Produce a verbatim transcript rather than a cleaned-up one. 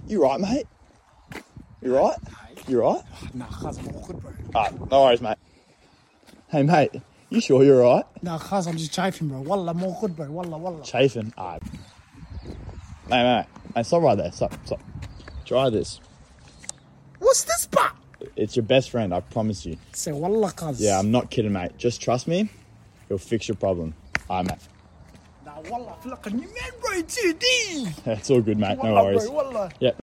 You right, mate? You right? You right? Nah, cuz I'm awkward, bro. Alright, no worries, mate. Hey, mate, you sure you're alright? Nah, cuz I'm just chafing, bro. Wallah, I'm awkward, bro. Wallah, wallah. Chafing? Alright. Mate, mate, mate, stop right there. Stop, stop. Try this. What's this, ba? It's your best friend, I promise you. Say wallah, cuz. Yeah, I'm not kidding, mate. Just trust me. It'll fix your problem. Alright, mate. Nah, wallah, I feel like a new man, bro. It's you, D. It's all good, mate. No Wallah, worries. bro, wallah. Yeah.